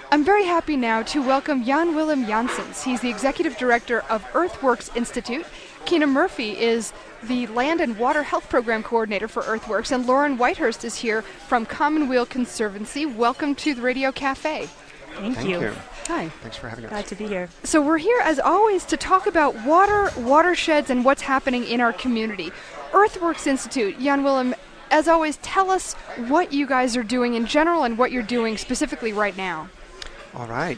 I'm very happy now to welcome Jan Willem Janssens. He's the Executive Director of Earthworks Institute. Keena Murphy is the Land and Water Health Program Coordinator for Earthworks, and Lauren Whitehurst is here from Commonweal Conservancy. Welcome to the Radio Cafe. Thank you. Hi. Thanks for having us. Glad to be here. So we're here, as always, to talk about water, watersheds, and what's happening in our community. Earthworks Institute, Jan Willem, as always, tell us what you guys are doing in general and what you're doing specifically right now. All right.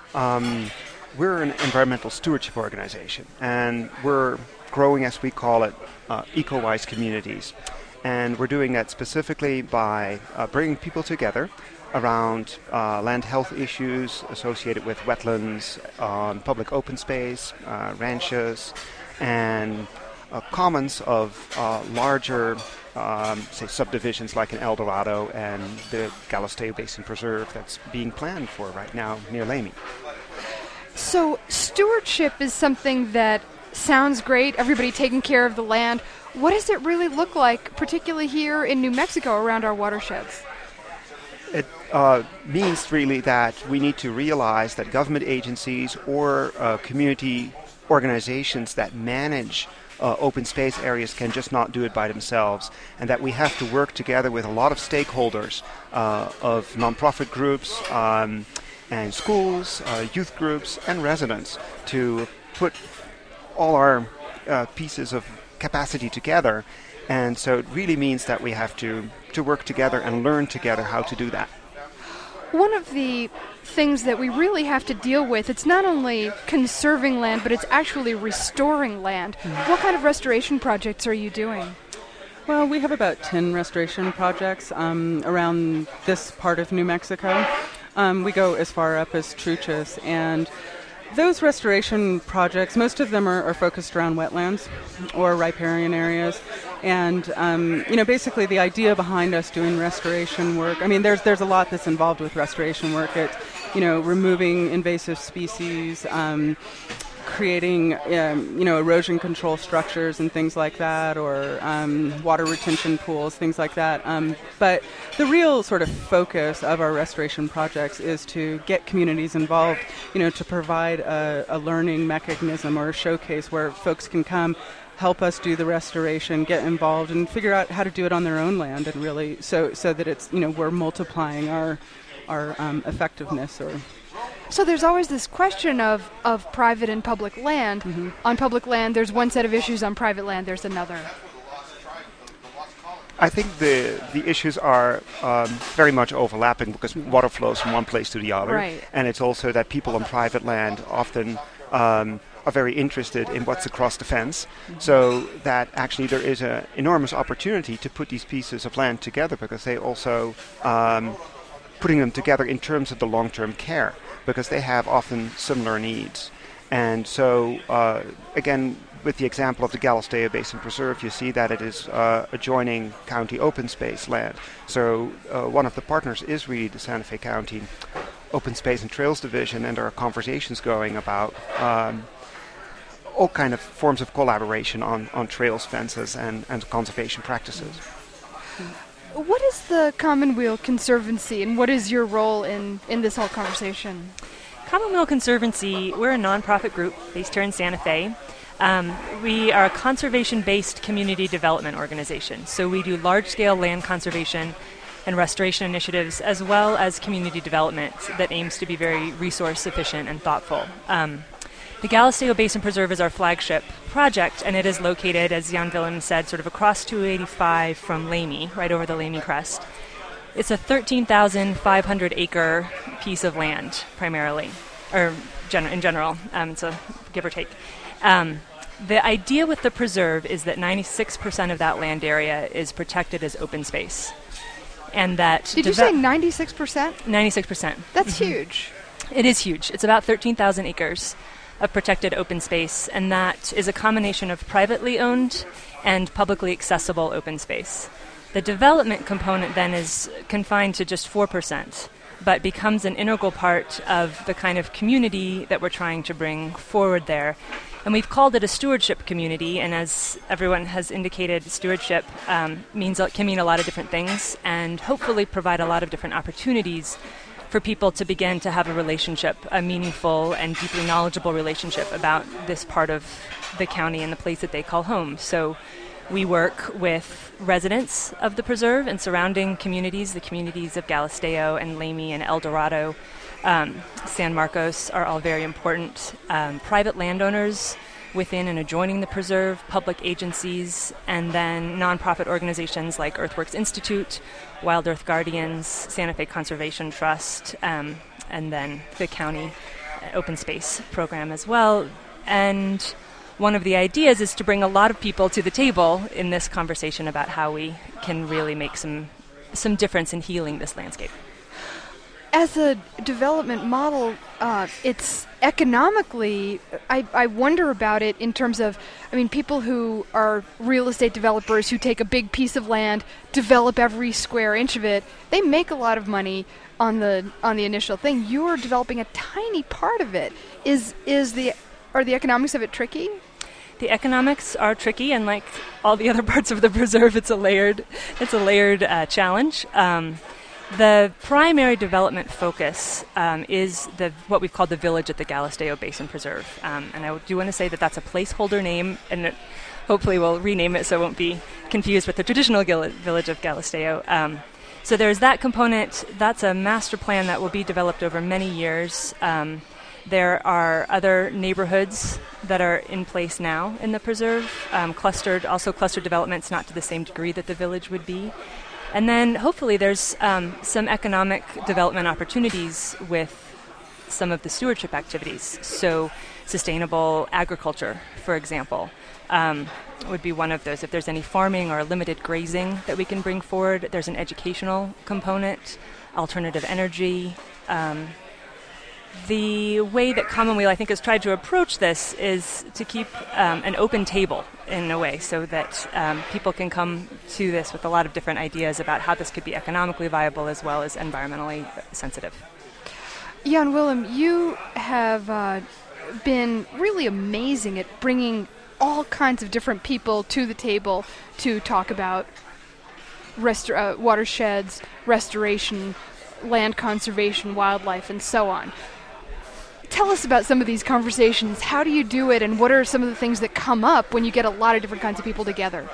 We're an environmental stewardship organization, and we're growing, as we call it, eco-wise communities. And we're doing that specifically by bringing people together around land health issues associated with wetlands, public open space, ranches, and commons of larger say subdivisions like in El Dorado and the Galisteo Basin Preserve that's being planned for right now near Lamy. So stewardship is something that sounds great, everybody taking care of the land. What does it really look like, particularly here in New Mexico around our watersheds? It means really that we need to realize that government agencies or community organizations that manage open space areas can just not do it by themselves, and that we have to work together with a lot of stakeholders of nonprofit groups and schools, youth groups, and residents to put all our pieces of capacity together. And so it really means that we have to work together and learn together how to do that. One of the things that we really have to deal with, it's not only conserving land, but it's actually restoring land. What kind of restoration projects are you doing? Well, we have about 10 restoration projects around this part of New Mexico. We go as far up as Truchas, and those restoration projects, most of them are focused around wetlands or riparian areas. And, basically the idea behind us doing restoration work, there's a lot that's involved with restoration work. It's, removing invasive species, creating, erosion control structures and things like that, or water retention pools, things like that. But the real sort of focus of our restoration projects is to get communities involved, to provide a learning mechanism or a showcase where folks can come, help us do the restoration, get involved, and figure out how to do it on their own land, and really so that it's, we're multiplying our effectiveness. So there's always this question of private and public land. Mm-hmm. On public land, there's one set of issues. On private land, there's another. I think the issues are very much overlapping because water flows from one place to the other. Right. And it's also that people on private land often are very interested in what's across the fence. Mm-hmm. So that actually there is an enormous opportunity to put these pieces of land together, because they also putting them together in terms of the long-term care, because they have often similar needs. And so, again, with the example of the Galisteo Basin Preserve, you see that it is adjoining county open space land. So one of the partners is really the Santa Fe County Open Space and Trails Division, and there are conversations going about all kind of forms of collaboration on trails, fences, and conservation practices. What is the Commonweal Conservancy, and what is your role in this whole conversation? Commonweal Conservancy, we're a nonprofit group based here in Santa Fe. We are a conservation-based community development organization. So we do large-scale land conservation and restoration initiatives, as well as community development that aims to be very resource efficient and thoughtful. The Galisteo Basin Preserve is our flagship project, and it is located, as Jan Willem said, sort of across 285 from Lamy, right over the Lamy crest. It's a 13,500 acre piece of land, primarily, or in general, so give or take. The idea with the preserve is that 96% of that land area is protected as open space. And that Did you say 96%? 96%. That's huge. It is huge. It's about 13,000 acres of protected open space, and that is a combination of privately owned and publicly accessible open space. The development component then is confined to just 4%, but becomes an integral part of the kind of community that we're trying to bring forward there. And we've called it a stewardship community, and as everyone has indicated, stewardship can mean a lot of different things, and hopefully provide a lot of different opportunities for people to begin to have a relationship, a meaningful and deeply knowledgeable relationship about this part of the county and the place that they call home. So we work with residents of the preserve and surrounding communities, the communities of Galisteo and Lamy and El Dorado, San Marcos are all very important. Private landowners within and adjoining the preserve, public agencies, and then nonprofit organizations like Earthworks Institute, Wild Earth Guardians, Santa Fe Conservation Trust, and then the county open space program as well. And one of the ideas is to bring a lot of people to the table in this conversation about how we can really make some difference in healing this landscape. As a development model, it's economically, I wonder about it in terms of, people who are real estate developers who take a big piece of land, develop every square inch of it, they make a lot of money on the initial thing. You're developing a tiny part of it. Are the economics of it tricky? The economics are tricky, and like all the other parts of the preserve, it's a layered challenge. The primary development focus is what we've called the Village at the Galisteo Basin Preserve. And I do want to say that that's a placeholder name, and hopefully we'll rename it so it won't be confused with the traditional Village of Galisteo. So there's that component. That's a master plan that will be developed over many years. There are other neighborhoods that are in place now in the preserve, clustered developments, not to the same degree that the village would be. And then hopefully there's some economic development opportunities with some of the stewardship activities. So sustainable agriculture, for example, would be one of those. If there's any farming or limited grazing that we can bring forward, there's an educational component, alternative energy. The way that Commonweal, I think, has tried to approach this is to keep an open table in a way so that people can come to this with a lot of different ideas about how this could be economically viable as well as environmentally sensitive. Jan Willem, you have been really amazing at bringing all kinds of different people to the table to talk about watersheds, restoration, land conservation, wildlife, and so on. Tell us about some of these conversations. How do you do it, and what are some of the things that come up when you get a lot of different kinds of people together?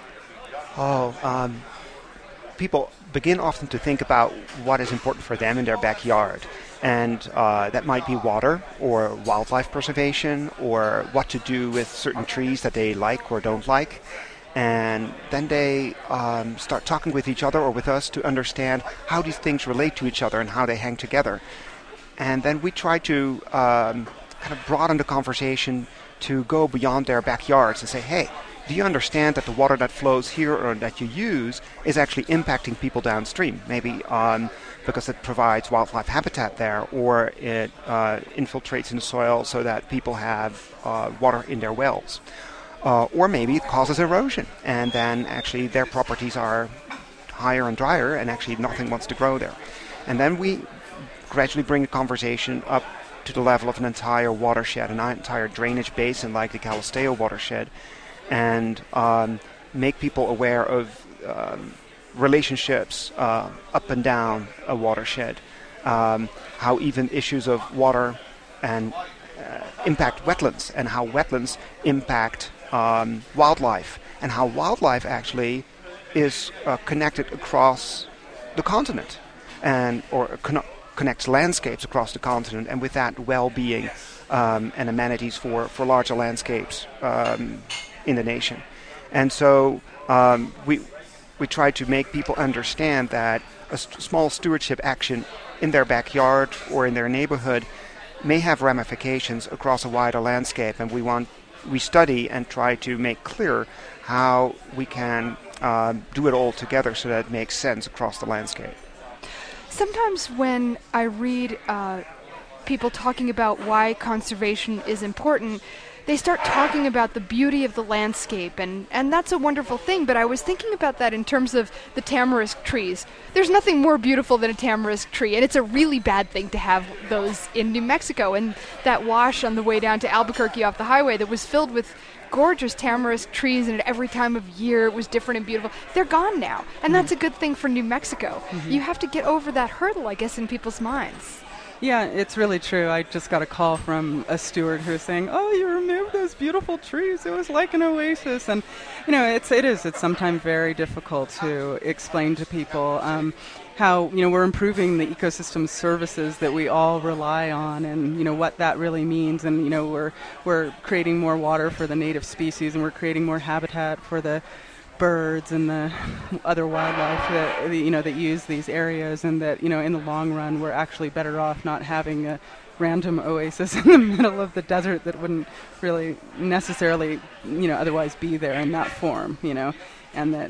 People begin often to think about what is important for them in their backyard. And that might be water or wildlife preservation or what to do with certain trees that they like or don't like. And then they start talking with each other or with us to understand how these things relate to each other and how they hang together. And then we try to kind of broaden the conversation to go beyond their backyards and say, hey, do you understand that the water that flows here or that you use is actually impacting people downstream? Maybe because it provides wildlife habitat there, or it infiltrates in the soil so that people have water in their wells. Or maybe it causes erosion, and then actually their properties are higher and drier, and actually nothing wants to grow there. And then we gradually bring the conversation up to the level of an entire watershed, an entire drainage basin like the Galisteo watershed, and make people aware of relationships up and down a watershed, how even issues of water and impact wetlands, and how wetlands impact wildlife, and how wildlife actually is connected across the continent, and connects landscapes across the continent, and with that well-being and amenities for larger landscapes in the nation. And so we try to make people understand that a small stewardship action in their backyard or in their neighborhood may have ramifications across a wider landscape, and we study and try to make clear how we can do it all together so that it makes sense across the landscape. Sometimes when I read people talking about why conservation is important, they start talking about the beauty of the landscape, and that's a wonderful thing. But I was thinking about that in terms of the tamarisk trees. There's nothing more beautiful than a tamarisk tree, and it's a really bad thing to have those in New Mexico. And that wash on the way down to Albuquerque off the highway that was filled with gorgeous tamarisk trees, and at every time of year it was different and beautiful. They're gone now, and that's a good thing for New Mexico. You have to get over that hurdle, I guess, in people's minds. Yeah, it's really true. I just got a call from a steward who was saying, "Oh, you removed those beautiful trees. It was like an oasis." And it's sometimes very difficult to explain to people how we're improving the ecosystem services that we all rely on, and what that really means. And we're creating more water for the native species, and we're creating more habitat for the birds and the other wildlife that use these areas, and that in the long run we're actually better off not having a random oasis in the middle of the desert that wouldn't really necessarily otherwise be there in that form, and that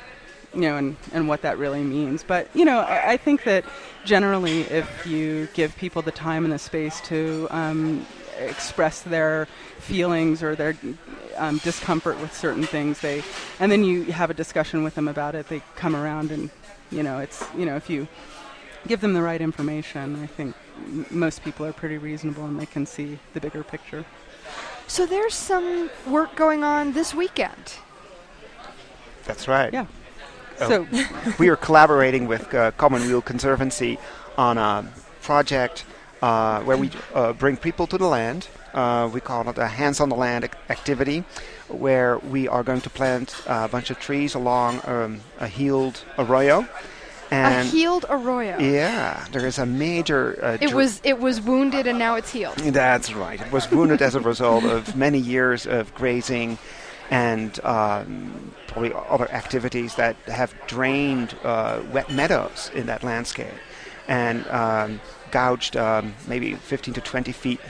and what that really means. But I think that generally, if you give people the time and the space to express their feelings or their discomfort with certain things, and then you have a discussion with them about it, they come around, and if you give them the right information, I think most people are pretty reasonable and they can see the bigger picture. So there's some work going on this weekend. That's right. Yeah. So we are collaborating with Commonweal Conservancy on a project where we bring people to the land. We call it a Hands on the Land activity, where we are going to plant a bunch of trees along a healed arroyo. And a healed arroyo. Yeah, there is a major... It was wounded and now it's healed. That's right. It was wounded as a result of many years of grazing and probably other activities that have drained wet meadows in that landscape and gouged maybe 15 to 20 feet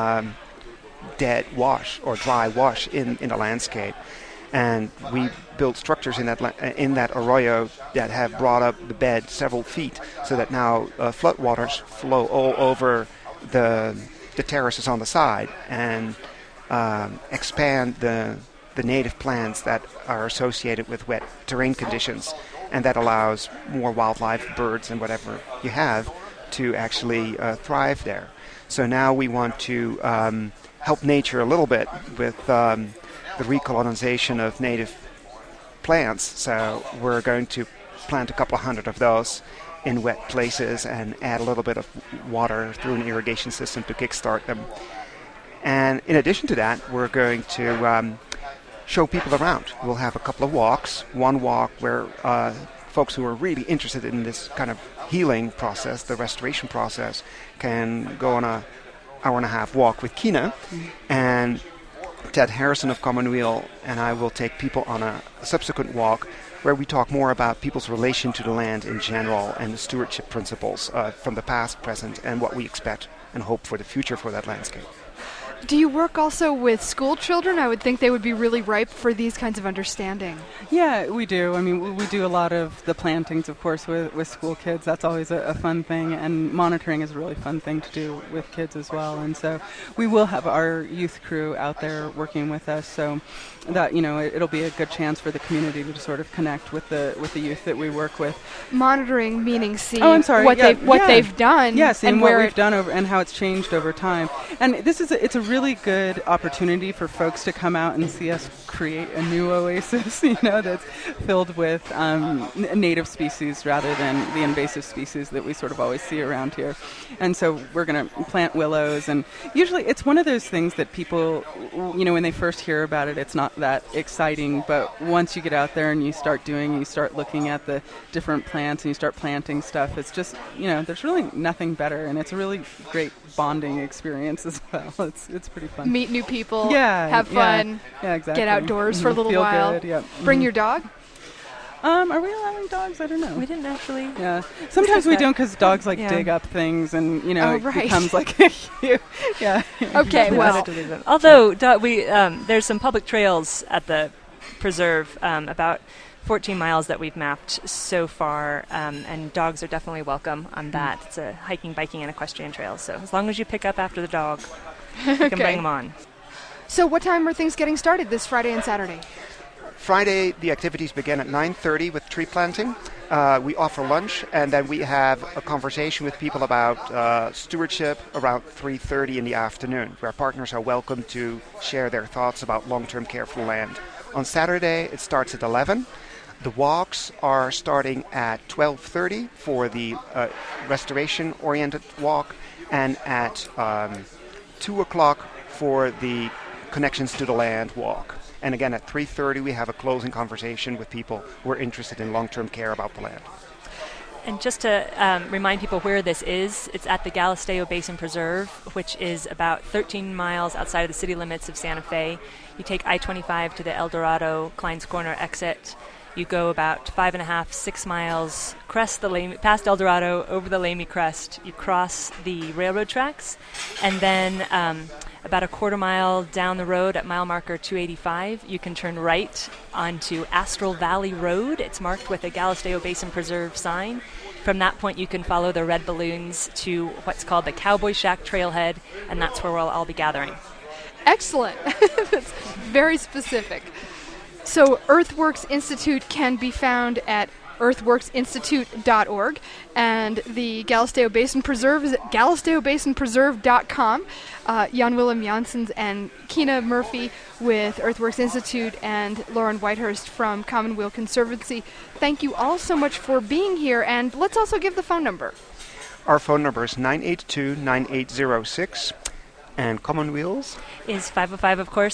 dead wash or dry wash in the landscape. And we built structures in that arroyo that have brought up the bed several feet, so that now floodwaters flow all over the terraces on the side and expand the native plants that are associated with wet terrain conditions, and that allows more wildlife, birds, and whatever you have to actually thrive there. So now we want to help nature a little bit with the recolonization of native plants. So we're going to plant a couple of hundred of those in wet places and add a little bit of water through an irrigation system to kickstart them. And in addition to that, we're going to show people around. We'll have a couple of walks. One walk where folks who are really interested in this kind of healing process, the restoration process, can go on an hour-and-a-half walk with Kina, and Ted Harrison of Commonweal and I will take people on a subsequent walk where we talk more about people's relation to the land in general and the stewardship principles from the past, present, and what we expect and hope for the future for that landscape. Do you work also with school children? I would think they would be really ripe for these kinds of understanding. Yeah, we do. I mean, we do a lot of the plantings, of course, with school kids. That's always a fun thing, and monitoring is a really fun thing to do with kids as well. And so we will have our youth crew out there working with us, so that, it'll be a good chance for the community to sort of connect with the youth that we work with. Monitoring meaning see what they've done. Yes, and what we've done and how it's changed over time. And it's a really good opportunity for folks to come out and see us create a new oasis, that's filled with native species rather than the invasive species that we sort of always see around here. And so we're going to plant willows, and usually it's one of those things that people, when they first hear about it, it's not that exciting, but once you get out there and you start looking at the different plants and you start planting stuff, it's just, there's really nothing better, and it's a really great bonding experience as well. It's pretty fun. Meet new people, yeah, have fun, yeah, exactly. Get outdoors for a little feel while. Good, yeah. Bring your dog? Are we allowing dogs? I don't know. We didn't actually. Yeah. Sometimes we don't, because dogs dig up things, and it becomes like yeah. Okay. Well, although there's some public trails at the preserve, about 14 miles that we've mapped so far, and dogs are definitely welcome on that. It's a hiking, biking, and equestrian trail. So as long as you pick up after the dog, you can bring them on. So what time are things getting started this Friday and Saturday? Friday, the activities begin at 9:30 with tree planting. We offer lunch, and then we have a conversation with people about stewardship around 3:30 in the afternoon, where partners are welcome to share their thoughts about long-term care for the land. On Saturday, it starts at 11. The walks are starting at 12:30 for the restoration-oriented walk, and at 2 o'clock for the Connections to the Land walk. And again, at 3:30, we have a closing conversation with people who are interested in long-term care about the land. And just to remind people where this is, it's at the Galisteo Basin Preserve, which is about 13 miles outside of the city limits of Santa Fe. You take I-25 to the El Dorado Kleins Corner exit. You go about 5.5, 6 miles, crest the Lamy, past El Dorado, over the Lamy Crest. You cross the railroad tracks, and then about a quarter mile down the road at mile marker 285, you can turn right onto Astral Valley Road. It's marked with a Galisteo Basin Preserve sign. From that point, you can follow the red balloons to what's called the Cowboy Shack Trailhead, and that's where we'll all be gathering. Excellent. That's very specific. So Earthworks Institute can be found at earthworksinstitute.org, and the Galisteo Basin Preserve is at galisteobasinpreserve.com. Jan Willem Janssens and Kina Murphy with Earthworks Institute and Lauren Whitehurst from Commonweal Conservancy. Thank you all so much for being here, and let's also give the phone number. Our phone number is 982-9806. And Commonweal's is 505, of course,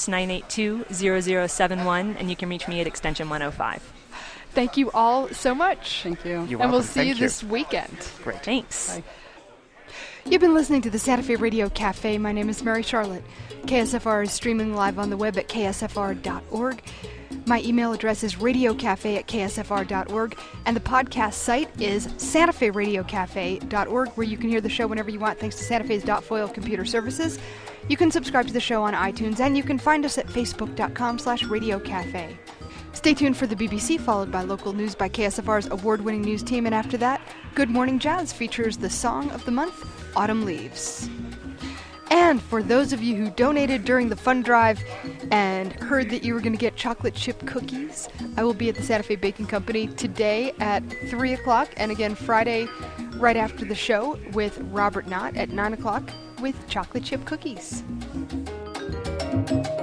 982-0071, and you can reach me at extension 105. Thank you all so much. Thank you. You're and welcome. we'll see Thank you you this weekend. Great. Thanks. Bye. You've been listening to the Santa Fe Radio Cafe. My name is Mary Charlotte. KSFR is streaming live on the web at ksfr.org. My email address is radiocafe@ksfr.org, and the podcast site is santaferadiocafe.org, where you can hear the show whenever you want, thanks to Santa Fe's .foil computer services. You can subscribe to the show on iTunes, and you can find us at facebook.com/radiocafe. Stay tuned for the BBC, followed by local news by KSFR's award-winning news team, and after that, Good Morning Jazz features the song of the month, Autumn Leaves. And for those of you who donated during the fund drive and heard that you were going to get chocolate chip cookies, I will be at the Santa Fe Baking Company today at 3 o'clock, and again Friday right after the show with Robert Knott at 9 o'clock with chocolate chip cookies.